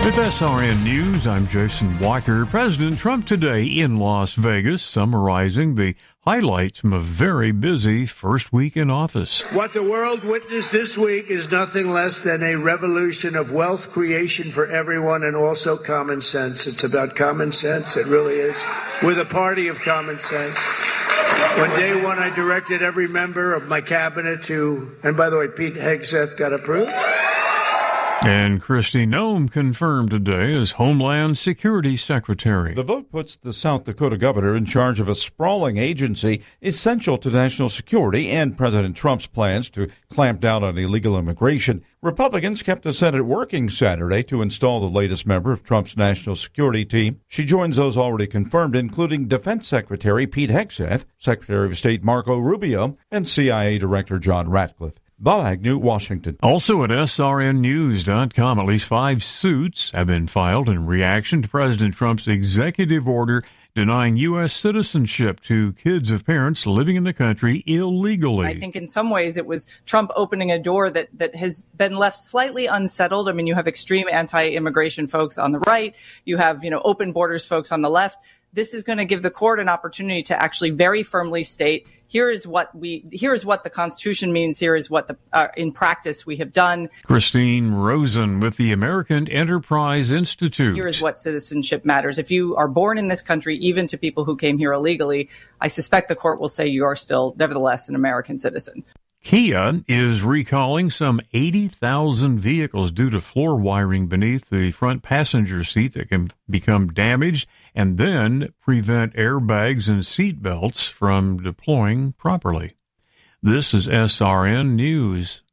With SRN News, I'm Jason Walker. President Trump today in Las Vegas, summarizing the highlights from a very busy first week in office. What the world witnessed this week is nothing less than a revolution of wealth creation for everyone and also common sense. It's about common sense. It really is. We're the party of common sense. On day one, I directed every member of my cabinet to, and by the way, Pete Hegseth got approved. And Kristi Noem confirmed today as Homeland Security Secretary. The vote puts the South Dakota governor in charge of a sprawling agency essential to national security and President Trump's plans to clamp down on illegal immigration. Republicans kept the Senate working Saturday to install the latest member of Trump's national security team. She joins those already confirmed, including Defense Secretary Pete Hegseth, Secretary of State Marco Rubio, and CIA Director John Ratcliffe. Bob Agnew, Washington. Also at SRNnews.com, at least 5 suits have been filed in reaction to President Trump's executive order denying U.S. citizenship to kids of parents living in the country illegally. I think in some ways it was Trump opening a door that has been left slightly unsettled. I mean, you have extreme anti-immigration folks on the right. You have, open borders folks on the left. This is going to give the court an opportunity to actually very firmly state, here is what the Constitution means. Here is what in practice we have done. Christine Rosen with the American Enterprise Institute. Here is what citizenship matters. If you are born in this country, even to people who came here illegally, I suspect the court will say you are still, nevertheless, an American citizen. Kia is recalling some 80,000 vehicles due to floor wiring beneath the front passenger seat that can become damaged and then prevent airbags and seat belts from deploying properly. This is SRN News.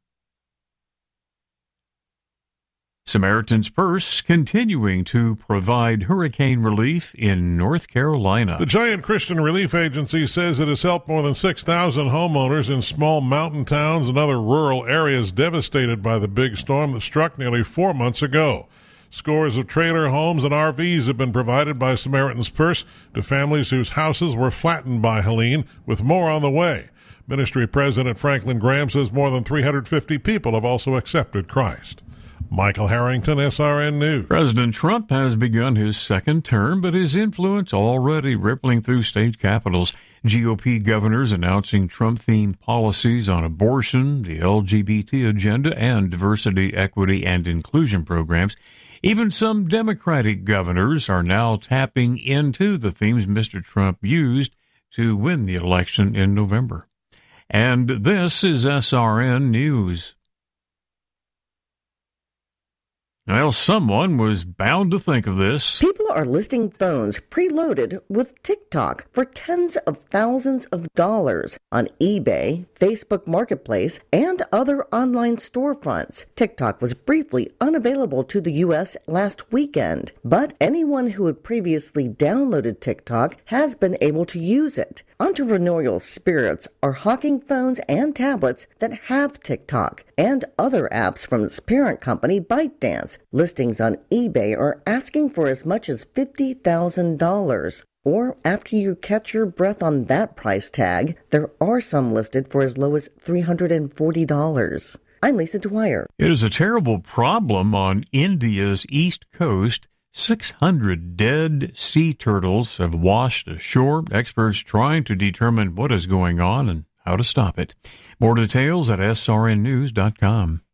Samaritan's Purse continuing to provide hurricane relief in North Carolina. The Giant Christian Relief Agency says it has helped more than 6,000 homeowners in small mountain towns and other rural areas devastated by the big storm that struck nearly 4 months ago. Scores of trailer homes and RVs have been provided by Samaritan's Purse to families whose houses were flattened by Helene, with more on the way. Ministry President Franklin Graham says more than 350 people have also accepted Christ. Michael Harrington, SRN News. President Trump has begun his second term, but his influence already rippling through state capitals. GOP governors announcing Trump-themed policies on abortion, the LGBT agenda, and diversity, equity, and inclusion programs. Even some Democratic governors are now tapping into the themes Mr. Trump used to win the election in November. And this is SRN News. Well, someone was bound to think of this. People are listing phones preloaded with TikTok for tens of thousands of dollars on eBay, Facebook Marketplace, and other online storefronts. TikTok was briefly unavailable to the U.S. last weekend, but anyone who had previously downloaded TikTok has been able to use it. Entrepreneurial spirits are hawking phones and tablets that have TikTok and other apps from its parent company, ByteDance. Listings on eBay are asking for as much as $50,000. Or after you catch your breath on that price tag, there are some listed for as low as $340. I'm Lisa Dwyer. It is a terrible problem on India's east coast. 600 dead sea turtles have washed ashore. Experts trying to determine what is going on and how to stop it. More details at srnnews.com.